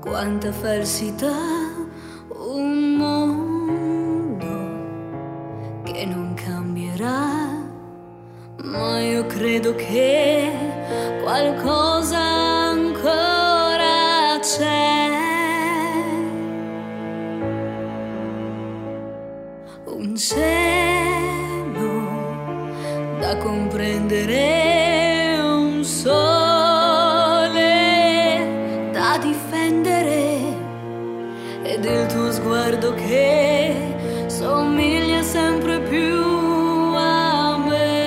quanta falsità, un mondo che non cambierà, ma io credo che qualcosa ancora c'è, un cielo da comprendere, un sole da difendere, ed il tuo sguardo che somiglia sempre più a me.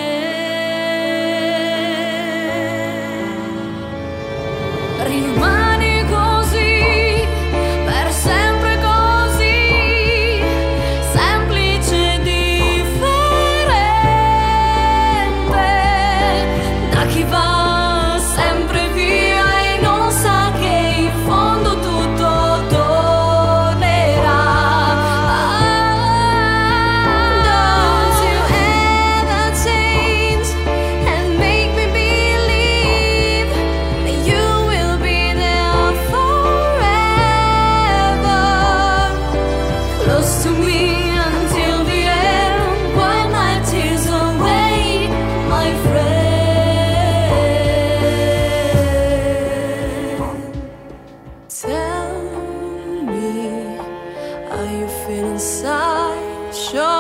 Rimani così, per sempre così, semplice, differente da chi va sempre via e non sa che in fondo tutto tornerà. Don't you ever change and make me believe that you will be there forever, close to me until the end. Wipe my tears away, my friend. Tell me how you feel inside. Show